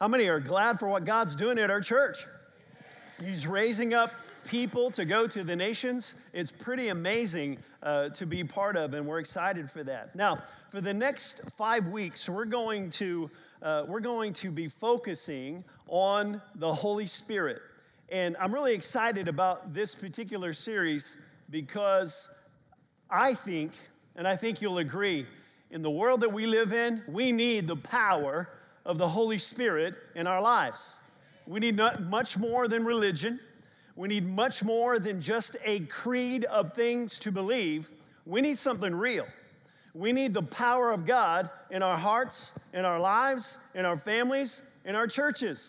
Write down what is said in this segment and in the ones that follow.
How many are glad for what God's doing at our church? He's raising up people to go to the nations. It's pretty amazing to be part of, and we're excited for that. Now, for the next 5 weeks, we're going to be focusing on the Holy Spirit. And I'm really excited about this particular series because I think you'll agree, in the world that we live in, we need the power of the Holy Spirit in our lives. We need not much more than religion. We need much more than just a creed of things to believe. We need something real. We need the power of God in our hearts, in our lives, in our families, in our churches.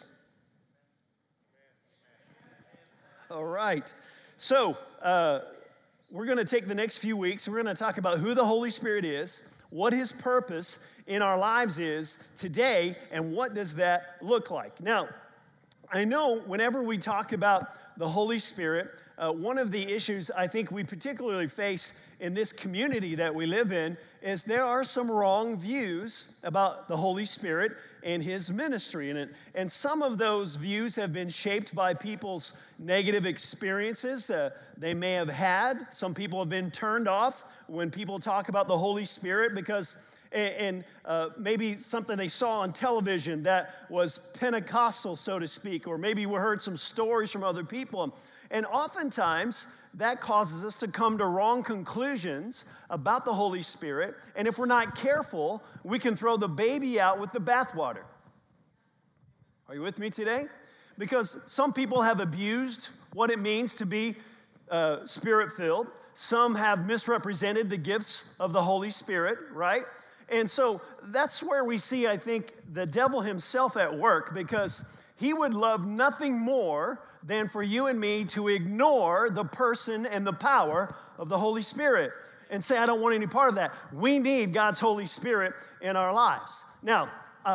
All right. So, we're going to take the next few weeks. We're going to talk about who the Holy Spirit is, what His purpose in our lives is today, and what does that look like. Now, I know whenever we talk about the Holy Spirit, one of the issues I think we particularly face in this community that we live in is there are some wrong views about the Holy Spirit and His ministry. And some of those views have been shaped by people's negative experiences they may have had. Some people have been turned off when people talk about the Holy Spirit because maybe something they saw on television that was Pentecostal, so to speak, or maybe we heard some stories from other people. And oftentimes, that causes us to come to wrong conclusions about the Holy Spirit. And if we're not careful, we can throw the baby out with the bathwater. Are you with me today? Because some people have abused what it means to be Spirit-filled. Some have misrepresented the gifts of the Holy Spirit, right? And so that's where we see, I think, the devil himself at work, because he would love nothing more than for you and me to ignore the person and the power of the Holy Spirit and say, I don't want any part of that. We need God's Holy Spirit in our lives. Now,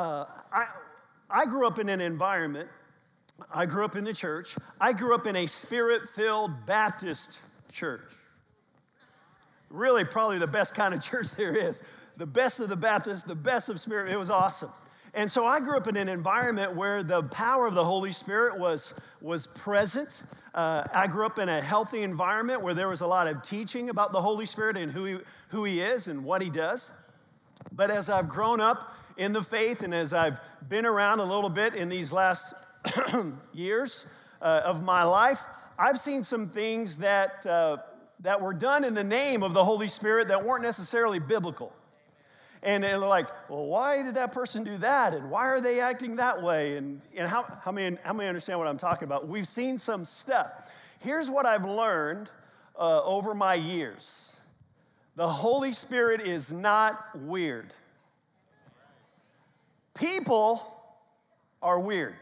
I grew up in an environment, I grew up in the church, I grew up in a Spirit-filled Baptist church. Really, probably the best kind of church there is. The best of the Baptists, the best of Spirit. It was awesome. And so I grew up in an environment where the power of the Holy Spirit was present. I grew up in a healthy environment where there was a lot of teaching about the Holy Spirit and who He is and what He does. But as I've grown up in the faith and as I've been around a little bit in these last years of my life, I've seen some things that were done in the name of the Holy Spirit that weren't necessarily biblical. And they're like, well, why did that person do that? And why are they acting that way? And how many understand what I'm talking about? We've seen some stuff. Here's what I've learned over my years. The Holy Spirit is not weird. People are weird.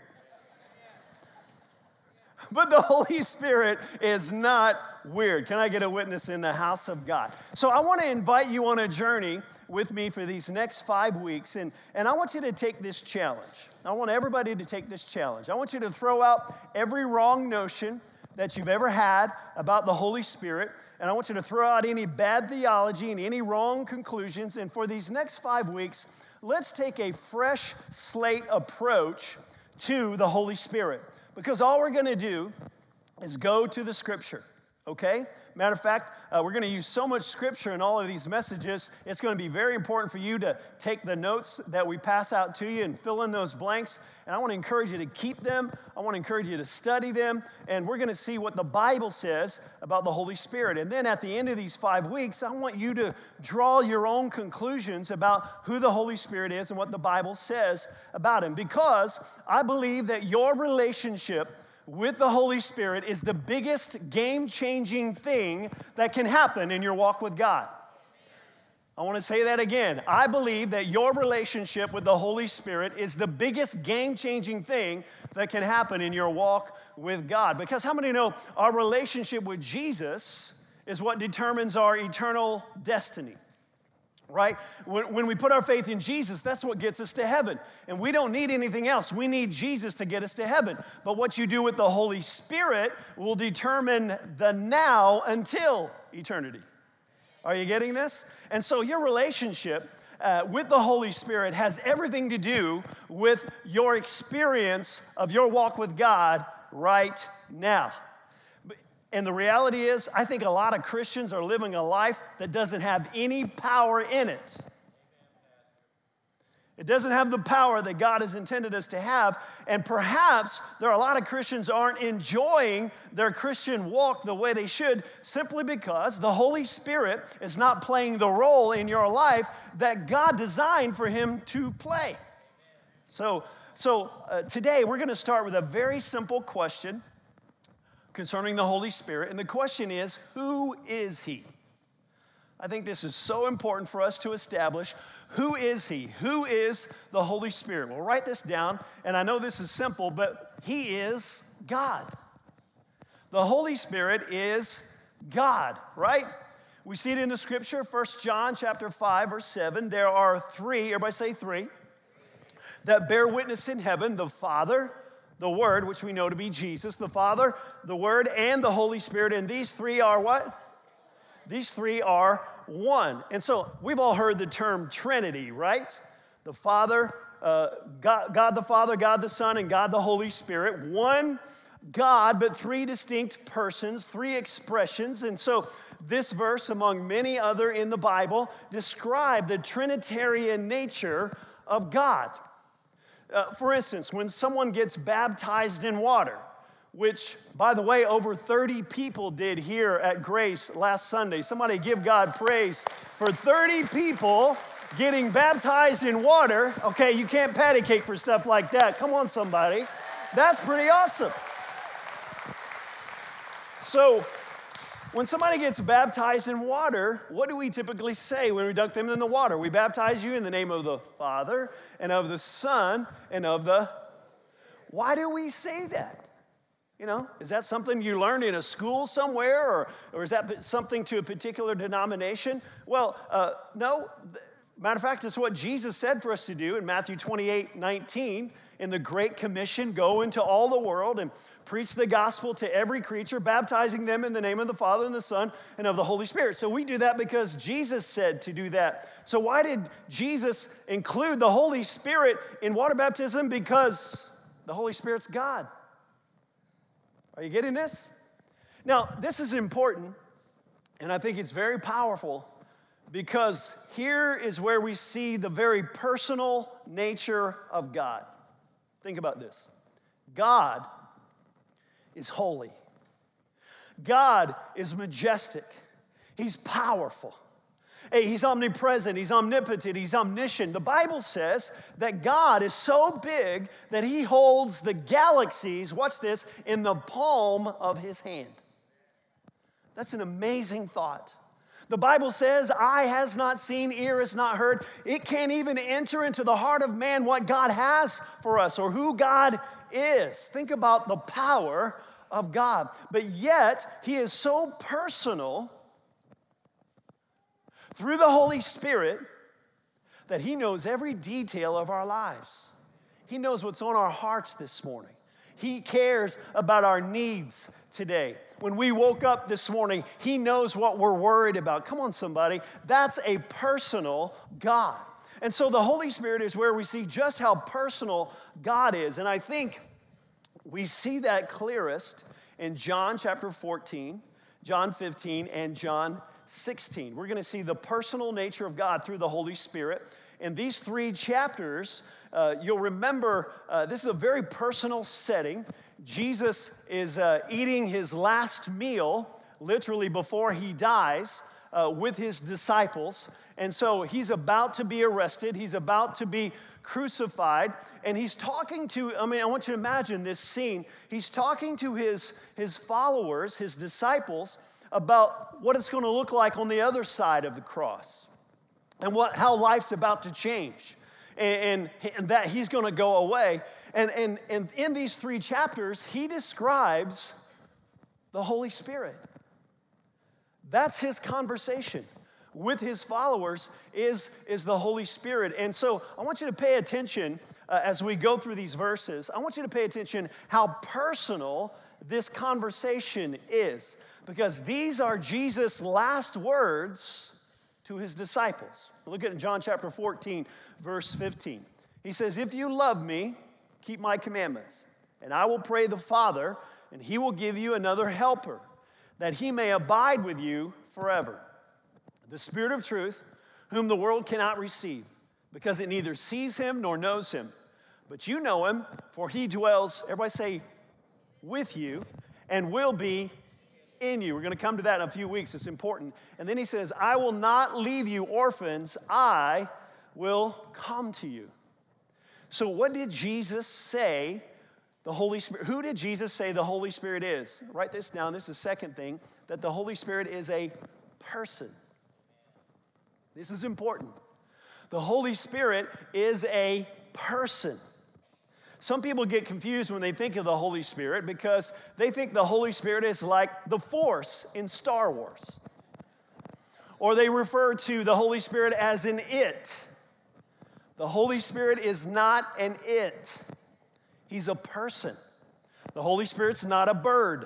But the Holy Spirit is not weird. Can I get a witness in the house of God? So I want to invite you on a journey with me for these next 5 weeks, and I want you to take this challenge. I want everybody to take this challenge. I want you to throw out every wrong notion that you've ever had about the Holy Spirit, and I want you to throw out any bad theology and any wrong conclusions, and for these next 5 weeks, let's take a fresh slate approach to the Holy Spirit. Because all we're going to do is go to the Scripture, okay? Matter of fact, we're going to use so much Scripture in all of these messages, it's going to be very important for you to take the notes that we pass out to you and fill in those blanks. And I want to encourage you to keep them. I want to encourage you to study them. And we're going to see what the Bible says about the Holy Spirit. And then at the end of these 5 weeks, I want you to draw your own conclusions about who the Holy Spirit is and what the Bible says about Him. Because I believe that your relationship with the Holy Spirit is the biggest game-changing thing that can happen in your walk with God. I want to say that again. I believe that your relationship with the Holy Spirit is the biggest game-changing thing that can happen in your walk with God. Because how many know our relationship with Jesus is what determines our eternal destiny? Right? When we put our faith in Jesus, that's what gets us to heaven. And we don't need anything else. We need Jesus to get us to heaven. But what you do with the Holy Spirit will determine the now until eternity. Are you getting this? And so your relationship with the Holy Spirit has everything to do with your experience of your walk with God right now. And the reality is, I think a lot of Christians are living a life that doesn't have any power in it. It doesn't have the power that God has intended us to have. And perhaps there are a lot of Christians who aren't enjoying their Christian walk the way they should simply because the Holy Spirit is not playing the role in your life that God designed for him to play. So today we're going to start with a very simple question concerning the Holy Spirit. And the question is, who is he? I think this is so important for us to establish. Who is he? Who is the Holy Spirit? We'll write this down, and I know this is simple, but he is God. The Holy Spirit is God, right? We see it in the scripture, 1 John chapter 5, verse 7. There are three, everybody say three, that bear witness in heaven, the Father, the Word, which we know to be Jesus, the Father, the Word, and the Holy Spirit. And these three are what? These three are one. And so we've all heard the term Trinity, right? The Father, God the Father, God the Son, and God the Holy Spirit. One God, but three distinct persons, three expressions. And so this verse, among many other in the Bible, describe the Trinitarian nature of God. For instance, when someone gets baptized in water, which, by the way, over 30 people did here at Grace last Sunday. Somebody give God praise for 30 people getting baptized in water. Okay, you can't patty cake for stuff like that. Come on, somebody. That's pretty awesome. So, when somebody gets baptized in water, what do we typically say when we dunk them in the water? We baptize you in the name of the Father and of the Son and of the... Why do we say that? You know, is that something you learned in a school somewhere, or is that something to a particular denomination? Well, no. Matter of fact, it's what Jesus said for us to do in Matthew 28:19 in the Great Commission, go into all the world and preach the gospel to every creature, baptizing them in the name of the Father and the Son and of the Holy Spirit. So we do that because Jesus said to do that. So why did Jesus include the Holy Spirit in water baptism? Because the Holy Spirit's God. Are you getting this? Now, this is important, and I think it's very powerful because here is where we see the very personal nature of God. Think about this. God is holy. God is majestic. He's powerful. Hey, he's omnipresent, he's omnipotent, he's omniscient. The Bible says that God is so big that he holds the galaxies, watch this, in the palm of his hand. That's an amazing thought. The Bible says, eye has not seen, ear has not heard. It can't even enter into the heart of man what God has for us or who God is. Think about the power of God. But yet, he is so personal through the Holy Spirit that he knows every detail of our lives. He knows what's on our hearts this morning. He cares about our needs today. When we woke up this morning, he knows what we're worried about. Come on, somebody. That's a personal God. And so the Holy Spirit is where we see just how personal God is. And I think we see that clearest in John chapter 14, John 15, and John 16. We're going to see the personal nature of God through the Holy Spirit. In these three chapters, you'll remember this is a very personal setting. Jesus is eating his last meal, literally before he dies, with his disciples. And so he's about to be arrested. He's about to be crucified. And he's talking to, I want you to imagine this scene. He's talking to his followers, his disciples, about what it's going to look like on the other side of the cross and how life's about to change and that he's going to go away. And in these three chapters, he describes the Holy Spirit. That's his conversation with his followers is the Holy Spirit. And so I want you to pay attention as we go through these verses. I want you to pay attention how personal this conversation is. Because these are Jesus' last words to his disciples. Look at John chapter 14, verse 15. He says, if you love me, keep my commandments, and I will pray the Father, and he will give you another helper, that he may abide with you forever. The Spirit of truth, whom the world cannot receive, because it neither sees him nor knows him. But you know him, for he dwells, everybody say, with you, and will be in you. We're going to come to that in a few weeks. It's important. And then he says, I will not leave you orphans. I will come to you. So what did Jesus say the Holy Spirit, who did Jesus say the Holy Spirit is? Write this down. This is the second thing, that the Holy Spirit is a person. This is important. The Holy Spirit is a person. Some people get confused when they think of the Holy Spirit because they think the Holy Spirit is like the Force in Star Wars. Or they refer to the Holy Spirit as an it. The Holy Spirit is not an it. He's a person. The Holy Spirit's not a bird.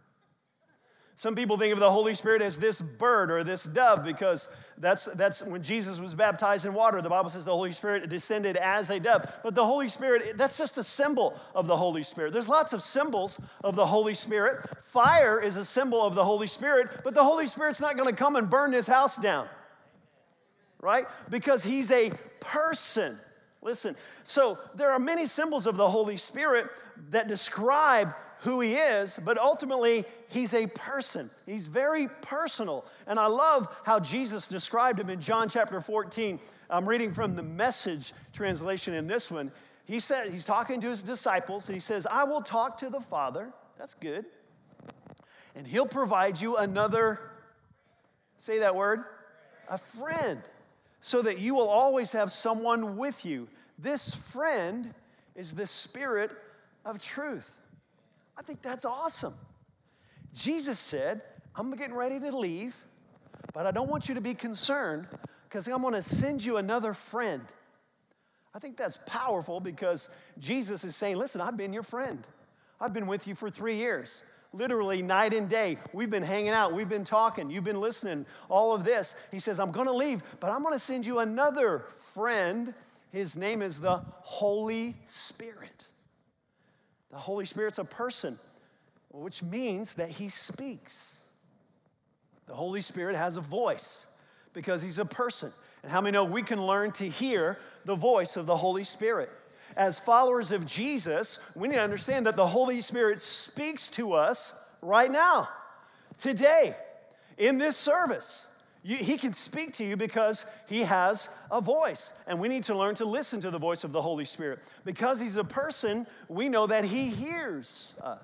Some people think of the Holy Spirit as this bird or this dove because that's when Jesus was baptized in water. The Bible says the Holy Spirit descended as a dove. But the Holy Spirit, that's just a symbol of the Holy Spirit. There's lots of symbols of the Holy Spirit. Fire is a symbol of the Holy Spirit, but the Holy Spirit's not going to come and burn this house down, right? Because he's a person. Listen, so there are many symbols of the Holy Spirit that describe who he is, but ultimately, he's a person. He's very personal. And I love how Jesus described him in John chapter 14. I'm reading from the Message translation in this one. He said, he's talking to his disciples, and he says, I will talk to the Father. That's good. And he'll provide you another, say that word, a friend, so that you will always have someone with you. This friend is the Spirit of truth. I think that's awesome. Jesus said, I'm getting ready to leave, but I don't want you to be concerned because I'm going to send you another friend. I think that's powerful because Jesus is saying, listen, I've been your friend. I've been with you for 3 years. Literally night and day. We've been hanging out. We've been talking. You've been listening. All of this. He says, I'm going to leave, but I'm going to send you another friend. His name is the Holy Spirit. The Holy Spirit's a person, which means that he speaks. The Holy Spirit has a voice because he's a person. And how many know we can learn to hear the voice of the Holy Spirit? As followers of Jesus, we need to understand that the Holy Spirit speaks to us right now, today, in this service. He can speak to you because he has a voice. And we need to learn to listen to the voice of the Holy Spirit. Because he's a person, we know that he hears us.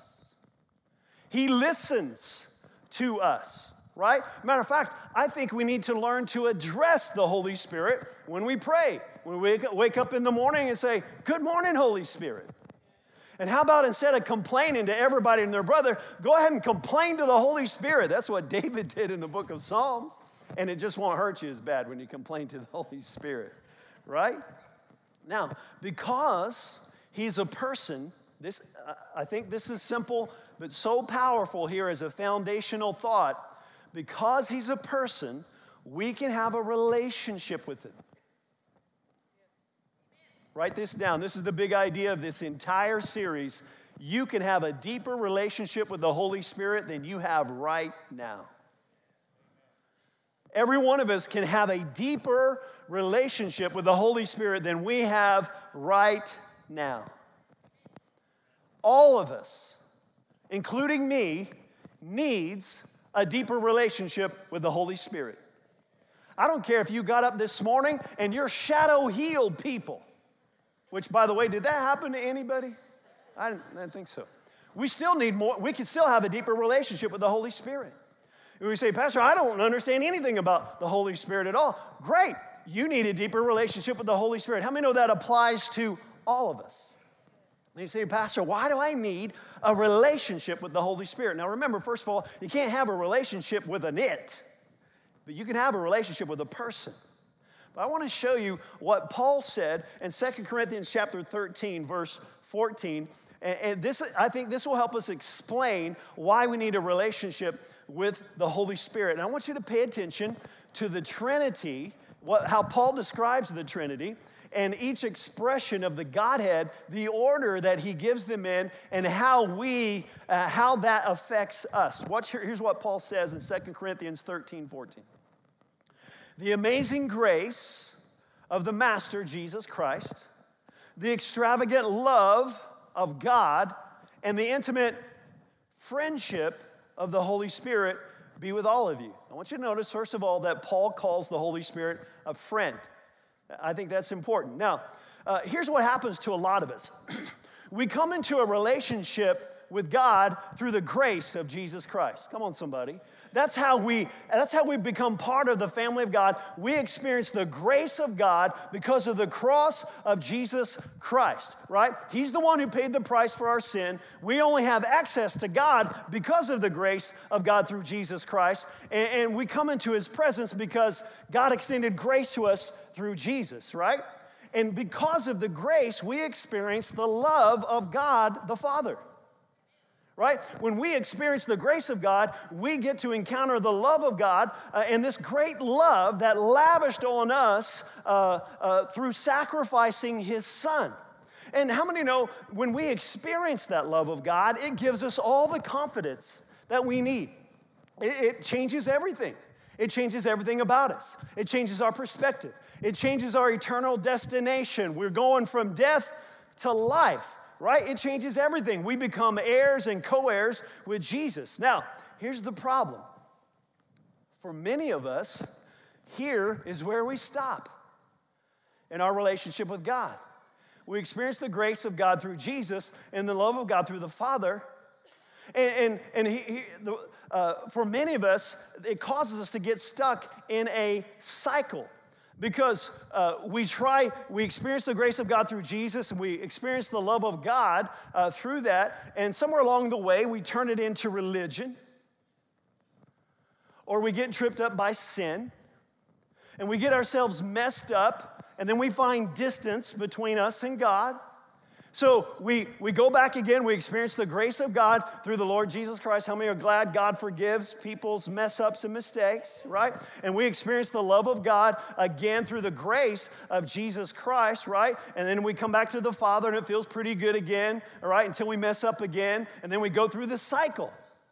He listens to us, right? Matter of fact, I think we need to learn to address the Holy Spirit when we pray. When we wake up in the morning and say, good morning, Holy Spirit. And how about instead of complaining to everybody and their brother, go ahead and complain to the Holy Spirit. That's what David did in the book of Psalms. And it just won't hurt you as bad when you complain to the Holy Spirit, right? Now, because he's a person, I think this is simple, but so powerful here as a foundational thought. Because he's a person, we can have a relationship with him. Write this down. This is the big idea of this entire series. You can have a deeper relationship with the Holy Spirit than you have right now. Every one of us can have a deeper relationship with the Holy Spirit than we have right now. All of us, including me, needs a deeper relationship with the Holy Spirit. I don't care if you got up this morning and you're shadow healed people, which, by the way, did that happen to anybody? I didn't think so. We still need more. We can still have a deeper relationship with the Holy Spirit. We say, Pastor, I don't understand anything about the Holy Spirit at all. Great. You need a deeper relationship with the Holy Spirit. How many know that applies to all of us? And you say, Pastor, why do I need a relationship with the Holy Spirit? Now remember, first of all, you can't have a relationship with an it, but you can have a relationship with a person. But I want to show you what Paul said in 2 Corinthians chapter 13, verse 14. And this, I think this will help us explain why we need a relationship with the Holy Spirit. And I want you to pay attention to the Trinity how Paul describes the Trinity, and each expression of the Godhead, the order that he gives them in, and how that affects us. Here's what Paul says in 2 Corinthians 13:14. The amazing grace of the Master, Jesus Christ, the extravagant love of God, and the intimate friendship of the Holy Spirit be with all of you. I want you to notice, first of all, that Paul calls the Holy Spirit a friend. I think that's important. Now, here's what happens to a lot of us. We come into a relationship with God through the grace of Jesus Christ. Come on, somebody. That's how we become part of the family of God. We experience the grace of God because of the cross of Jesus Christ, right? He's the one who paid the price for our sin. We only have access to God because of the grace of God through Jesus Christ. And we come into his presence because God extended grace to us through Jesus, right? And because of the grace, we experience the love of God the Father. Right? When we experience the grace of God, we get to encounter the love of God and this great love that lavished on us through sacrificing his Son. And how many know when we experience that love of God, it gives us all the confidence that we need. It changes everything. It changes everything about us. It changes our perspective. It changes our eternal destination. We're going from death to life. Right? It changes everything. We become heirs and co-heirs with Jesus. Now, here's the problem. For many of us, here is where we stop in our relationship with God. We experience the grace of God through Jesus and the love of God through the Father. And for many of us, it causes us to get stuck in a cycle. Because we experience the grace of God through Jesus, and we experience the love of God through that, and somewhere along the way, we turn it into religion, or we get tripped up by sin, and we get ourselves messed up, and then we find distance between us and God. So we go back again, we experience the grace of God through the Lord Jesus Christ. How many are glad God forgives people's mess ups and mistakes, right? And we experience the love of God again through the grace of Jesus Christ, right? And then we come back to the Father and it feels pretty good again, all right, until we mess up again. And then we go through this cycle.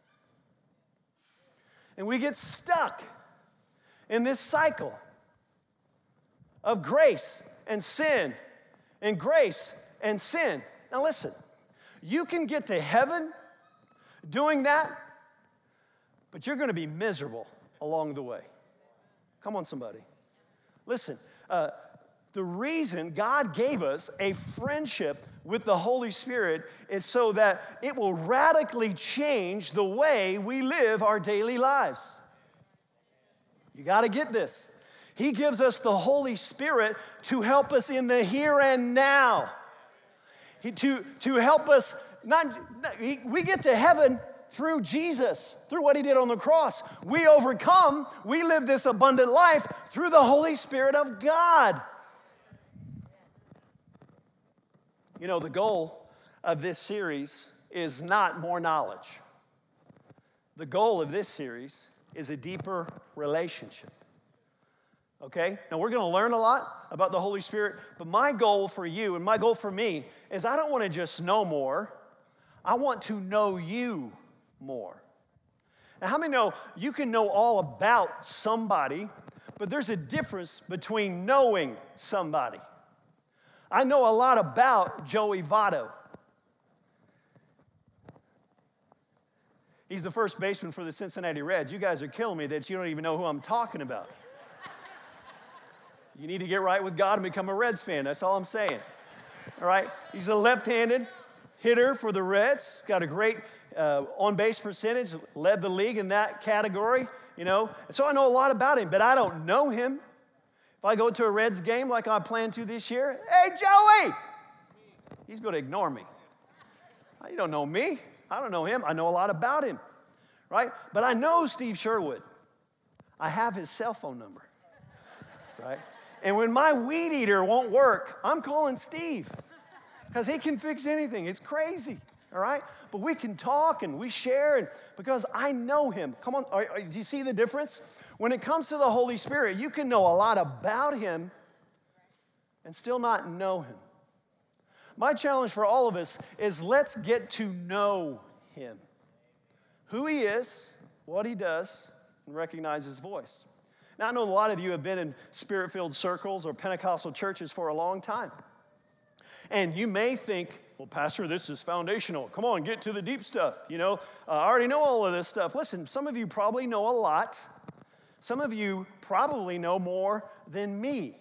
And we get stuck in this cycle of grace and sin and grace and sin. Now listen, you can get to heaven doing that, but you're going to be miserable along the way. Come on, somebody. Listen, the reason God gave us a friendship with the Holy Spirit is so that it will radically change the way we live our daily lives. You got to get this. He gives us the Holy Spirit to help us in the here and now. To help us, we get to heaven through Jesus, through what he did on the cross. We overcome, we live this abundant life through the Holy Spirit of God. You know, the goal of this series is not more knowledge. The goal of this series is a deeper relationship. Okay? Now, we're going to learn a lot about the Holy Spirit, but my goal for you and my goal for me is I don't want to just know more. I want to know you more. Now, how many know you can know all about somebody, but there's a difference between knowing somebody? I know a lot about Joey Votto. He's the first baseman for the Cincinnati Reds. You guys are killing me that you don't even know who I'm talking about. You need to get right with God and become a Reds fan. That's all I'm saying. All right? He's a left-handed hitter for the Reds. Got a great on-base percentage. Led the league in that category, you know. So I know a lot about him, but I don't know him. If I go to a Reds game like I plan to this year, hey, Joey! He's going to ignore me. You don't know me. I don't know him. I know a lot about him, right? But I know Steve Sherwood. I have his cell phone number, right? And when my weed eater won't work, I'm calling Steve because he can fix anything. It's crazy, all right? But we can talk and we share because I know him. Come on, do you see the difference? When it comes to the Holy Spirit, you can know a lot about him and still not know him. My challenge for all of us is let's get to know him. Who he is, what he does, and recognize his voice. Now, I know a lot of you have been in Spirit-filled circles or Pentecostal churches for a long time. And you may think, well, Pastor, this is foundational. Come on, get to the deep stuff. You know, I already know all of this stuff. Listen, some of you probably know a lot. Some of you probably know more than me.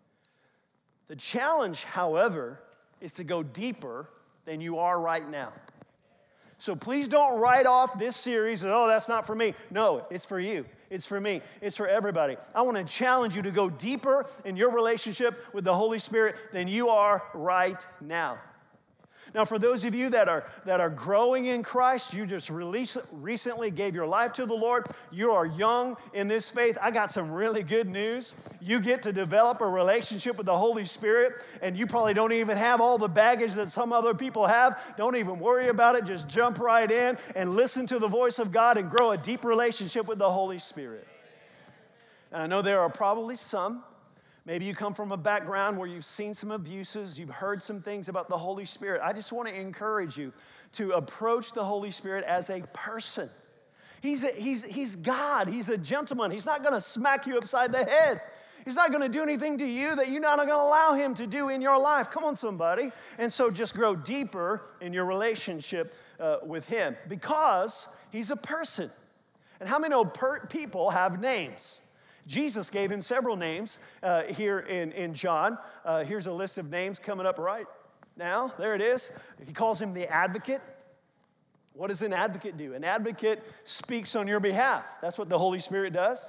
The challenge, however, is to go deeper than you are right now. So please don't write off this series, oh, that's not for me. No, it's for you. It's for me. It's for everybody. I want to challenge you to go deeper in your relationship with the Holy Spirit than you are right now. Now, for those of you that are growing in Christ, you just recently gave your life to the Lord, you are young in this faith, I got some really good news. You get to develop a relationship with the Holy Spirit, and you probably don't even have all the baggage that some other people have. Don't even worry about it. Just jump right in and listen to the voice of God and grow a deep relationship with the Holy Spirit. And I know there are probably some. Maybe you come from a background where you've seen some abuses, you've heard some things about the Holy Spirit. I just want to encourage you to approach the Holy Spirit as a person. He's God. He's a gentleman. He's not going to smack you upside the head. He's not going to do anything to you that you're not going to allow him to do in your life. Come on, somebody. And so just grow deeper in your relationship with him because he's a person. And how many know people have names? Jesus gave him several names here in John. Here's a list of names coming up right now. There it is. He calls him the advocate. What does an advocate do? An advocate speaks on your behalf. That's what the Holy Spirit does.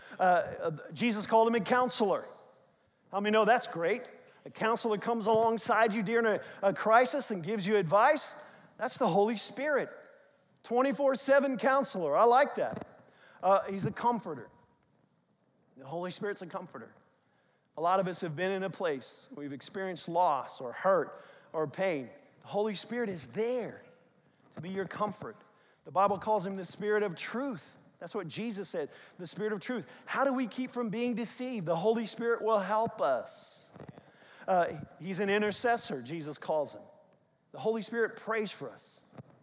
Jesus called him a counselor. How many know that's great? A counselor comes alongside you during a crisis and gives you advice. That's the Holy Spirit. 24/7 counselor. I like that. He's a comforter. The Holy Spirit's a comforter. A lot of us have been in a place where we've experienced loss or hurt or pain. The Holy Spirit is there to be your comfort. The Bible calls him the Spirit of truth. That's what Jesus said, the Spirit of truth. How do we keep from being deceived? The Holy Spirit will help us. He's an intercessor, Jesus calls him. The Holy Spirit prays for us.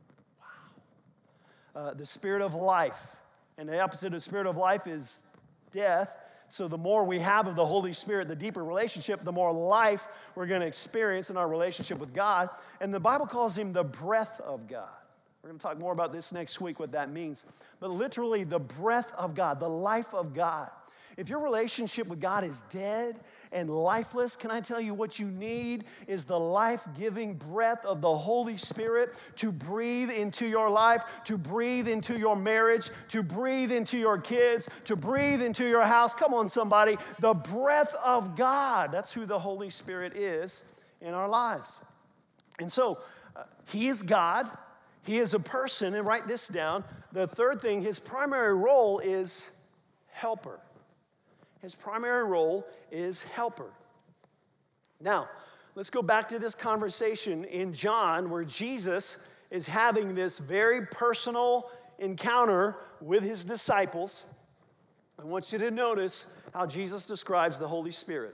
Wow. The Spirit of life. And the opposite of Spirit of life is death. So the more we have of the Holy Spirit, the deeper relationship, the more life we're going to experience in our relationship with God. And the Bible calls him the breath of God. We're going to talk more about this next week, what that means. But literally, the breath of God, the life of God. If your relationship with God is dead and lifeless, can I tell you what you need is the life-giving breath of the Holy Spirit to breathe into your life, to breathe into your marriage, to breathe into your kids, to breathe into your house. Come on, somebody. The breath of God. That's who the Holy Spirit is in our lives. And so, he is God. He is a person. And write this down. The third thing, his primary role is helper. His primary role is helper. Now, let's go back to this conversation in John where Jesus is having this very personal encounter with his disciples. I want you to notice how Jesus describes the Holy Spirit.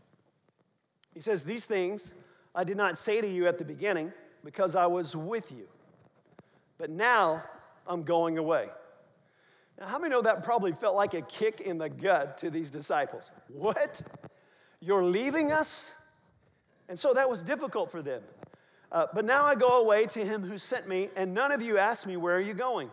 He says, "These things I did not say to you at the beginning because I was with you. But now I'm going away." Now, how many know that probably felt like a kick in the gut to these disciples? What? You're leaving us? And so that was difficult for them. But now I go away to him who sent me, and none of you asked me, where are you going?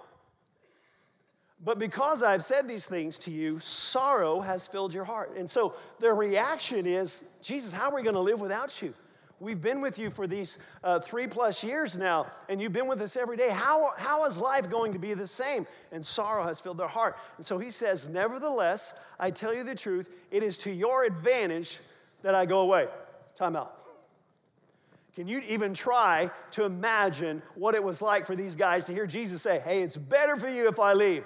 But because I've said these things to you, sorrow has filled your heart. And so their reaction is, Jesus, how are we going to live without you? We've been with you for these 3+ years now, and you've been with us every day. How is life going to be the same? And sorrow has filled their heart. And so he says, nevertheless, I tell you the truth, it is to your advantage that I go away. Time out. Can you even try to imagine what it was like for these guys to hear Jesus say, hey, it's better for you if I leave?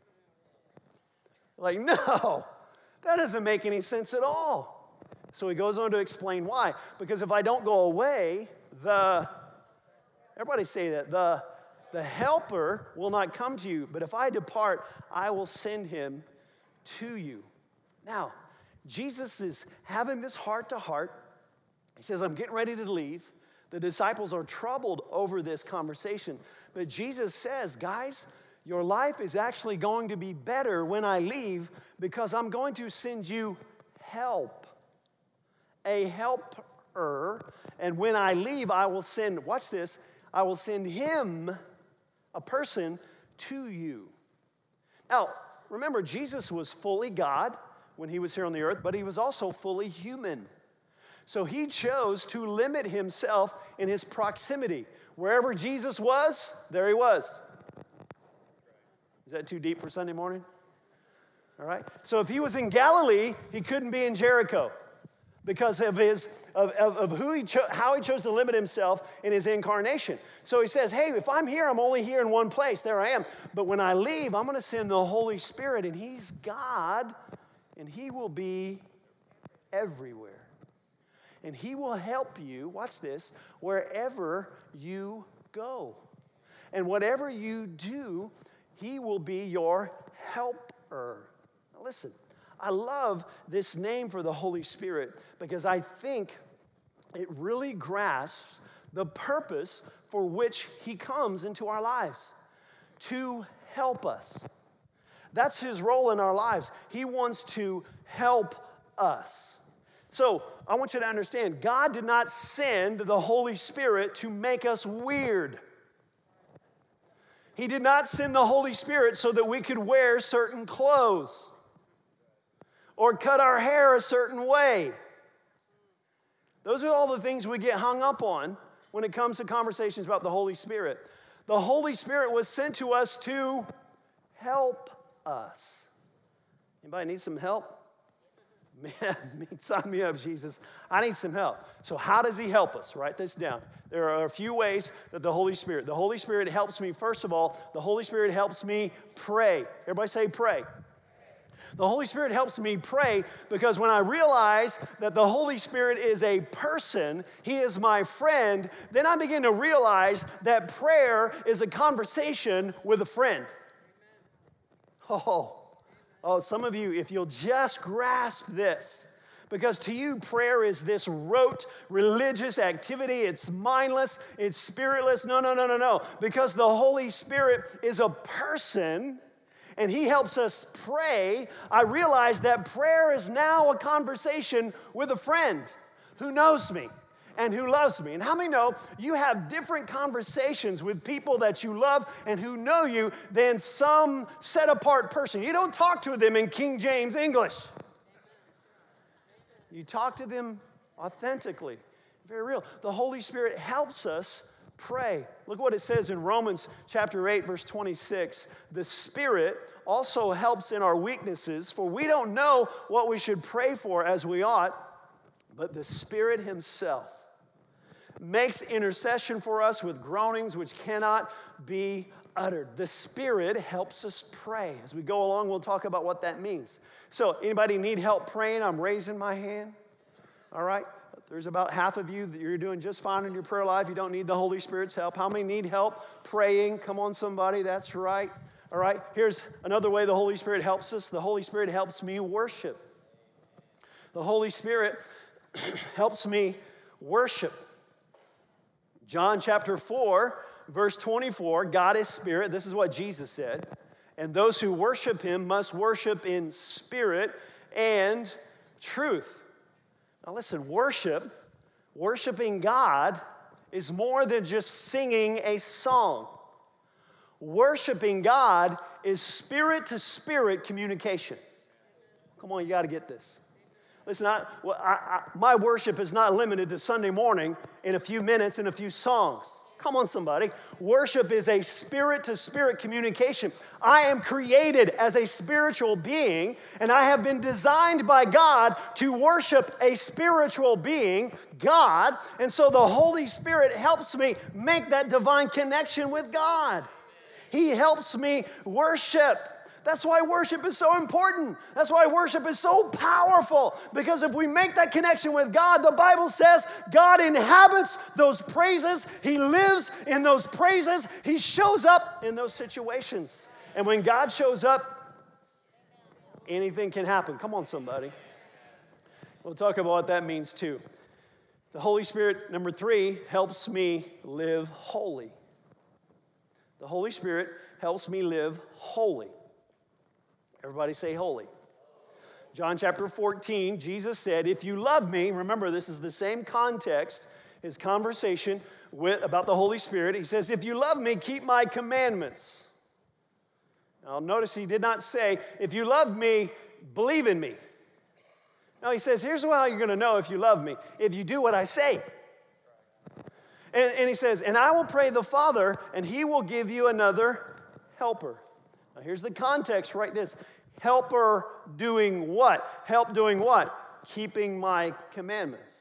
Like, no, that doesn't make any sense at all. So he goes on to explain why. Because if I don't go away, the Everybody say that. The helper will not come to you, but if I depart, I will send him to you. Now, Jesus is having this heart-to-heart. He says, I'm getting ready to leave. The disciples are troubled over this conversation. But Jesus says, guys, your life is actually going to be better when I leave because I'm going to send you help, a helper. And when I leave, I will send, watch this, I will send him, a person, to you. Now, remember, Jesus was fully God when he was here on the earth, but he was also fully human. So he chose to limit himself in his proximity. Wherever Jesus was, there he was. Is that too deep for Sunday morning? All right. So if he was in Galilee, he couldn't be in Jericho because of how he chose to limit himself in his incarnation. So he says, hey, if I'm here, I'm only here in one place. There I am. But when I leave, I'm going to send the Holy Spirit, and he's God, and he will be everywhere. And he will help you, watch this, wherever you go. And whatever you do, he will be your helper. Now listen, I love this name for the Holy Spirit because I think it really grasps the purpose for which he comes into our lives, to help us. That's his role in our lives. He wants to help us. So I want you to understand, God did not send the Holy Spirit to make us weird. He did not send the Holy Spirit so that we could wear certain clothes or cut our hair a certain way. Those are all the things we get hung up on when it comes to conversations about the Holy Spirit. The Holy Spirit was sent to us to help us. Anybody need some help? Man, sign me up, Jesus. I need some help. So how does he help us? Write this down. There are a few ways that the Holy Spirit helps me. First of all, the Holy Spirit helps me pray. Everybody say pray. The Holy Spirit helps me pray because when I realize that the Holy Spirit is a person, he is my friend, then I begin to realize that prayer is a conversation with a friend. Oh, some of you, if you'll just grasp this, because to you, prayer is this rote religious activity. It's mindless. It's spiritless. No. Because the Holy Spirit is a person, and he helps us pray, I realize that prayer is now a conversation with a friend who knows me and who loves me. And how many know you have different conversations with people that you love and who know you than some set-apart person? You don't talk to them in King James English. You talk to them authentically, very real. The Holy Spirit helps us pray. Look what it says in Romans chapter 8, verse 26. The Spirit also helps in our weaknesses, for we don't know what we should pray for as we ought, but the Spirit himself makes intercession for us with groanings which cannot be uttered. The Spirit helps us pray. As we go along, we'll talk about what that means. So, anybody need help praying? I'm raising my hand. All right? There's about half of you that you're doing just fine in your prayer life. You don't need the Holy Spirit's help. How many need help praying? Come on, somebody. That's right. All right? Here's another way the Holy Spirit helps us. The Holy Spirit helps me worship. The Holy Spirit helps me worship. John chapter 4, verse 24, God is spirit. This is what Jesus said. And those who worship him must worship in spirit and truth. Now listen, worshiping God is more than just singing a song. Worshiping God is spirit-to-spirit communication. Come on, you got to get this. Listen, my worship is not limited to Sunday morning in a few minutes and a few songs. Come on, somebody. Worship is a spirit-to-spirit communication. I am created as a spiritual being, and I have been designed by God to worship a spiritual being, God, and so the Holy Spirit helps me make that divine connection with God. He helps me worship. That's why worship is so important. That's why worship is so powerful. Because if we make that connection with God, the Bible says God inhabits those praises. He lives in those praises. He shows up in those situations. And when God shows up, anything can happen. Come on, somebody. We'll talk about what that means too. The Holy Spirit, number 3, helps me live holy. The Holy Spirit helps me live holy. Everybody say holy. John chapter 14, Jesus said, if you love me, remember this is the same context, his conversation about the Holy Spirit. He says, if you love me, keep my commandments. Now notice he did not say, if you love me, believe in me. No, he says, here's how you're going to know if you love me, if you do what I say. And he says, and I will pray the Father, and he will give you another helper. Now here's the context, write this. Helper doing what? Help doing what? Keeping my commandments.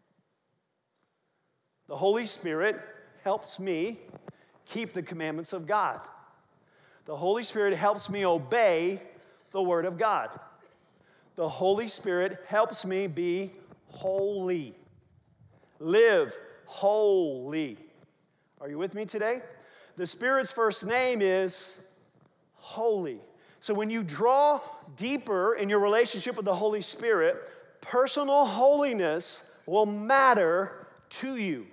The Holy Spirit helps me keep the commandments of God. The Holy Spirit helps me obey the Word of God. The Holy Spirit helps me be holy. Live holy. Are you with me today? The Spirit's first name is holy. So when you draw deeper in your relationship with the Holy Spirit, personal holiness will matter to you.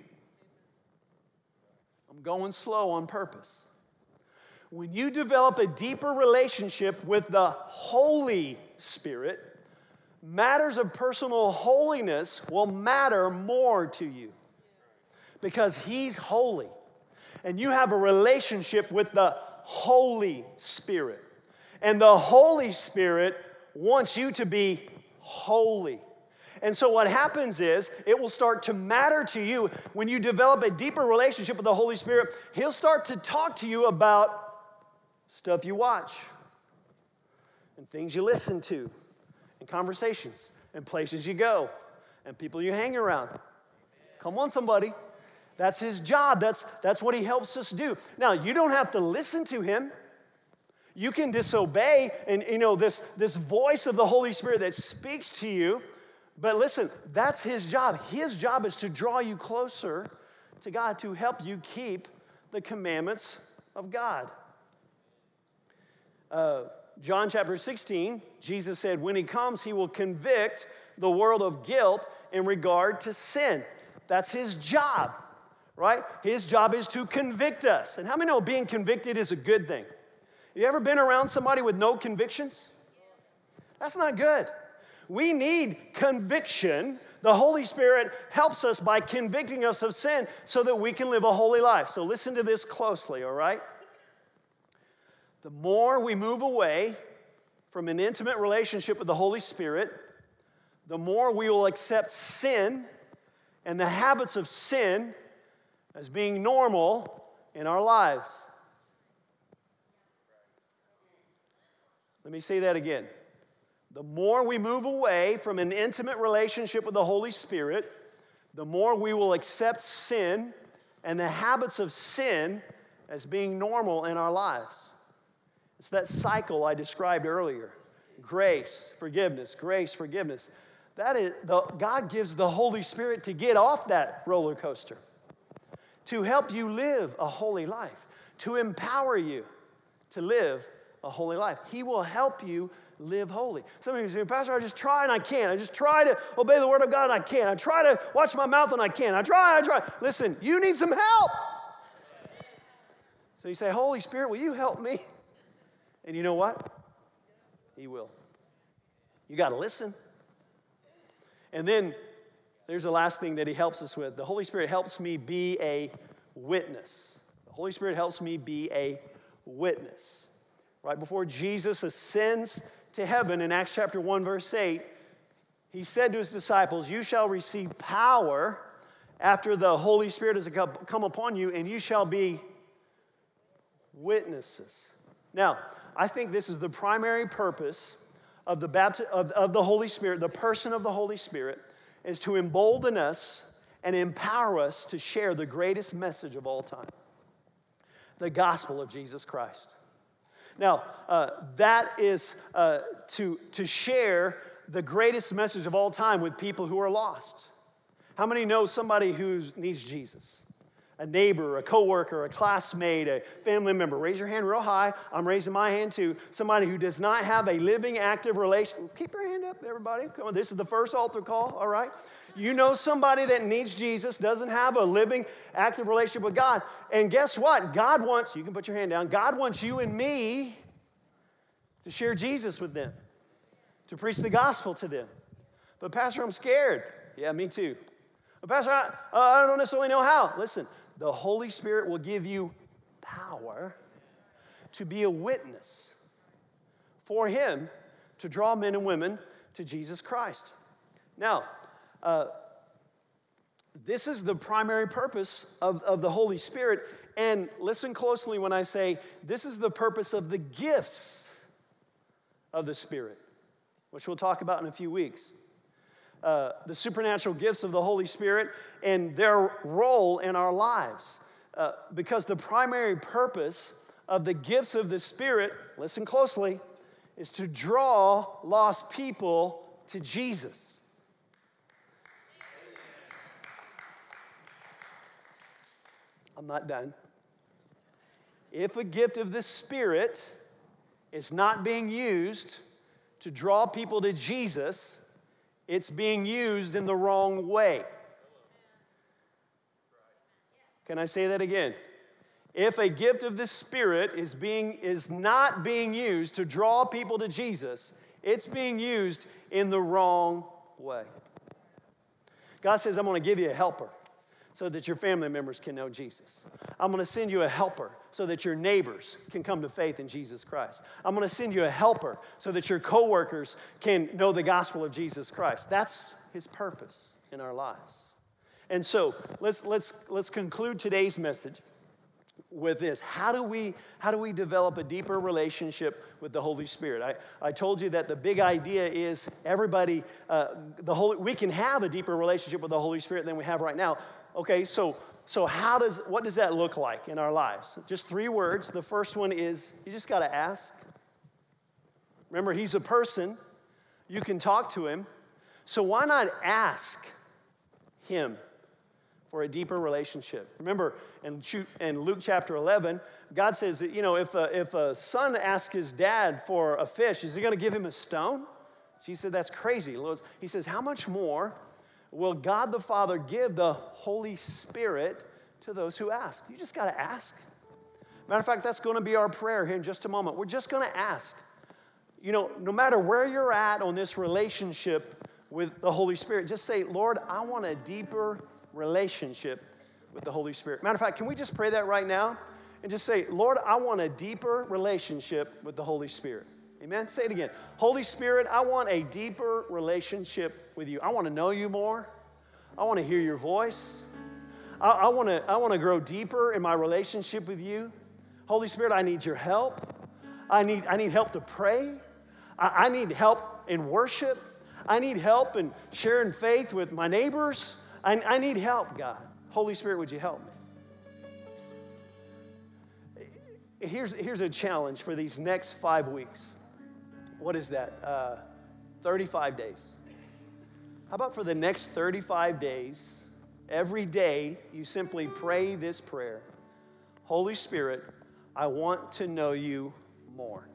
I'm going slow on purpose. When you develop a deeper relationship with the Holy Spirit, matters of personal holiness will matter more to you because He's holy. And you have a relationship with the Holy Spirit. And the Holy Spirit wants you to be holy. And so what happens is, it will start to matter to you when you develop a deeper relationship with the Holy Spirit. He'll start to talk to you about stuff you watch and things you listen to and conversations and places you go and people you hang around. Come on, somebody. That's His job. That's what He helps us do. Now, you don't have to listen to Him. You can disobey and, this voice of the Holy Spirit that speaks to you. But listen, that's His job. His job is to draw you closer to God, to help you keep the commandments of God. John chapter 16, Jesus said, when He comes, He will convict the world of guilt in regard to sin. That's His job, right? His job is to convict us. And how many know being convicted is a good thing? You ever been around somebody with no convictions? That's not good. We need conviction. The Holy Spirit helps us by convicting us of sin so that we can live a holy life. So listen to this closely, all right? The more we move away from an intimate relationship with the Holy Spirit, the more we will accept sin and the habits of sin as being normal in our lives. Let me say that again. The more we move away from an intimate relationship with the Holy Spirit, the more we will accept sin and the habits of sin as being normal in our lives. It's that cycle I described earlier. Grace, forgiveness, grace, forgiveness. That is, God gives the Holy Spirit to get off that roller coaster, to help you live a holy life, to empower you to live a holy life. He will help you live holy. Some of you say, Pastor, I just try and I can't. I just try to obey the Word of God and I can't. I try to watch my mouth and I can't. I try. Listen, you need some help. So you say, Holy Spirit, will you help me? And you know what? He will. You got to listen. And then there's the last thing that He helps us with. The Holy Spirit helps me be a witness. The Holy Spirit helps me be a witness. Right before Jesus ascends to heaven in Acts chapter 1, verse 8, He said to His disciples, you shall receive power after the Holy Spirit has come upon you, and you shall be witnesses. Now, I think this is the primary purpose of the Holy Spirit, the person of the Holy Spirit, is to embolden us and empower us to share the greatest message of all time, the gospel of Jesus Christ. Now, that is to share the greatest message of all time with people who are lost. How many know somebody who needs Jesus? A neighbor, a coworker, a classmate, a family member. Raise your hand real high. I'm raising my hand too. Somebody who does not have a living, active relationship. Keep your hand up, everybody. Come on, this is the first altar call, all right? You know somebody that needs Jesus, doesn't have a living, active relationship with God. And guess what? God wants, you can put your hand down, God wants you and me to share Jesus with them, to preach the gospel to them. But Pastor, I'm scared. Yeah, me too. But Pastor, I don't necessarily know how. Listen, the Holy Spirit will give you power to be a witness for Him to draw men and women to Jesus Christ. Now, this is the primary purpose of the Holy Spirit. And listen closely when I say this is the purpose of the gifts of the Spirit, which we'll talk about in a few weeks. The supernatural gifts of the Holy Spirit and their role in our lives. Because the primary purpose of the gifts of the Spirit, listen closely, is to draw lost people to Jesus. I'm not done. If a gift of the Spirit is not being used to draw people to Jesus, it's being used in the wrong way. Can I say that again? If a gift of the Spirit is not being used to draw people to Jesus, it's being used in the wrong way. God says, I'm going to give you a helper so that your family members can know Jesus. I'm going to send you a helper so that your neighbors can come to faith in Jesus Christ. I'm going to send you a helper so that your coworkers can know the gospel of Jesus Christ. That's His purpose in our lives. And so let's conclude today's message with this. How do we develop a deeper relationship with the Holy Spirit? I told you that the big idea is everybody, we can have a deeper relationship with the Holy Spirit than we have right now. Okay, so what does that look like in our lives? Just 3 words. The first one is you just got to ask. Remember, He's a person. You can talk to Him. So why not ask Him for a deeper relationship? Remember, in Luke chapter 11, God says that, if a son asks his dad for a fish, is He going to give him a stone? She said, that's crazy. He says, how much more will God the Father give the Holy Spirit to those who ask? You just got to ask. Matter of fact, that's going to be our prayer here in just a moment. We're just going to ask. No matter where you're at on this relationship with the Holy Spirit, just say, Lord, I want a deeper relationship with the Holy Spirit. Matter of fact, can we just pray that right now? And just say, Lord, I want a deeper relationship with the Holy Spirit. Amen? Say it again. Holy Spirit, I want a deeper relationship with you. I want to know you more. I want to hear your voice. I want to grow deeper in my relationship with you. Holy Spirit, I need your help. I need help to pray. I need help in worship. I need help in sharing faith with my neighbors. I need help, God. Holy Spirit, would you help me? Here's a challenge for these next 5 weeks. What is that? 35 days. How about for the next 35 days, every day you simply pray this prayer. Holy Spirit, I want to know you more.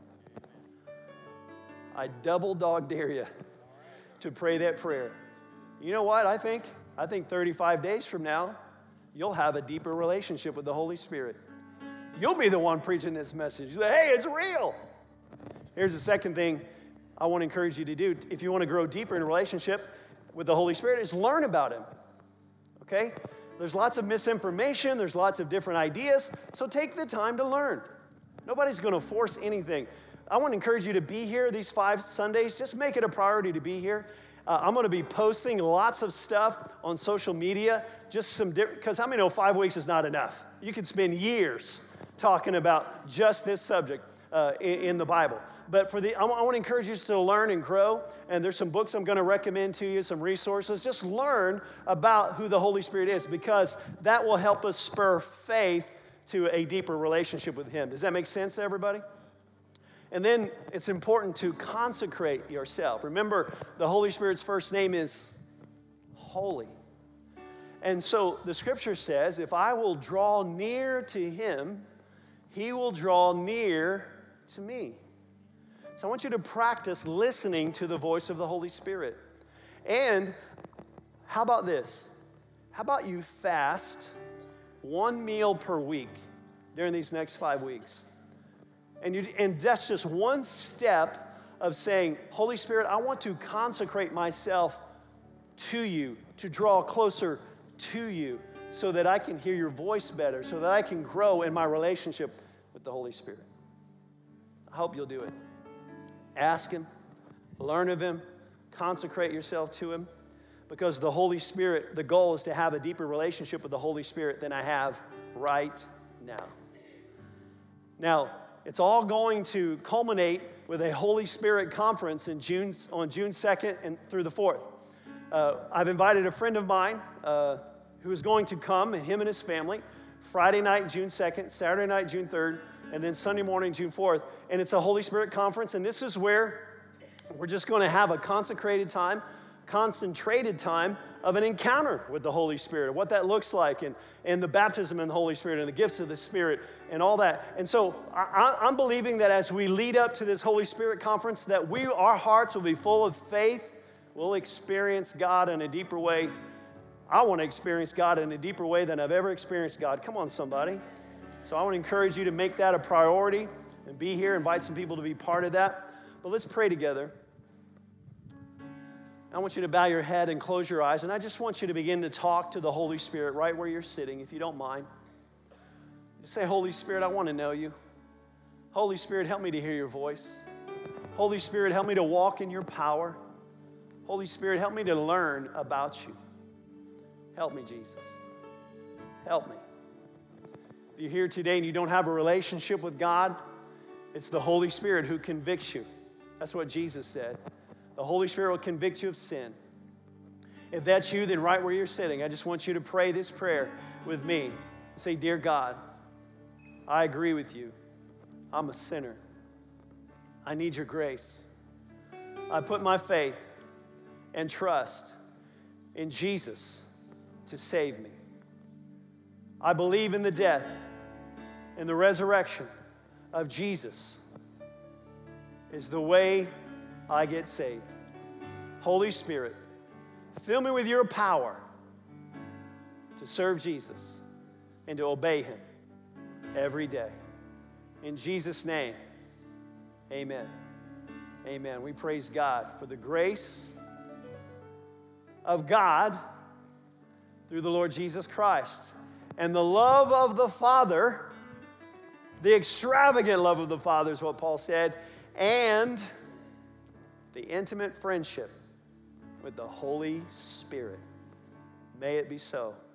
I double dog dare you to pray that prayer. You know what I think? I think 35 days from now, you'll have a deeper relationship with the Holy Spirit. You'll be the one preaching this message. You say, hey, it's real. Here's the second thing I want to encourage you to do. If you want to grow deeper in a relationship with the Holy Spirit, is learn about Him. Okay? There's lots of misinformation. There's lots of different ideas. So take the time to learn. Nobody's going to force anything. I want to encourage you to be here these 5 Sundays. Just make it a priority to be here. I'm going to be posting lots of stuff on social media, just some different, because how many know 5 weeks is not enough? You could spend years talking about just this subject in the Bible. But I want to encourage you to learn and grow, and there's some books I'm going to recommend to you, some resources. Just learn about who the Holy Spirit is, because that will help us spur faith to a deeper relationship with Him. Does that make sense to everybody? And then it's important to consecrate yourself. Remember, the Holy Spirit's first name is holy. And so the scripture says, if I will draw near to him, he will draw near to me. So I want you to practice listening to the voice of the Holy Spirit. And how about this? How about you fast one meal per week during these next 5 weeks? And that's just one step of saying, Holy Spirit, I want to consecrate myself to you, to draw closer to you, so that I can hear your voice better, so that I can grow in my relationship with the Holy Spirit. I hope you'll do it. Ask him, learn of him, consecrate yourself to him, because the Holy Spirit, the goal is to have a deeper relationship with the Holy Spirit than I have right now. Now, it's all going to culminate with a Holy Spirit conference on June 2nd and through the 4th. I've invited a friend of mine who is going to come, and him and his family, Friday night, June 2nd, Saturday night, June 3rd, and then Sunday morning, June 4th. And it's a Holy Spirit conference, and this is where we're just going to have a consecrated time, concentrated time of an encounter with the Holy Spirit, what that looks like, and the baptism in the Holy Spirit, and the gifts of the Spirit, and all that. And so I'm believing that as we lead up to this Holy Spirit conference, that our hearts will be full of faith. We'll experience God in a deeper way. I want to experience God in a deeper way than I've ever experienced God. Come on, somebody. So I want to encourage you to make that a priority and be here, invite some people to be part of that. But let's pray together. I want you to bow your head and close your eyes, and I just want you to begin to talk to the Holy Spirit right where you're sitting, if you don't mind. Just say, Holy Spirit, I want to know you. Holy Spirit, help me to hear your voice. Holy Spirit, help me to walk in your power. Holy Spirit, help me to learn about you. Help me, Jesus. Help me. If you're here today and you don't have a relationship with God, it's the Holy Spirit who convicts you. That's what Jesus said. The Holy Spirit will convict you of sin. If that's you, then right where you're sitting, I just want you to pray this prayer with me. Say, Dear God, I agree with you. I'm a sinner. I need your grace. I put my faith and trust in Jesus to save me. I believe in the death and the resurrection of Jesus is the way I get saved. Holy Spirit, fill me with your power to serve Jesus and to obey him every day. In Jesus' name, amen. Amen. We praise God for the grace of God through the Lord Jesus Christ and the love of the Father, the extravagant love of the Father is what Paul said, and the intimate friendship with the Holy Spirit. May it be so.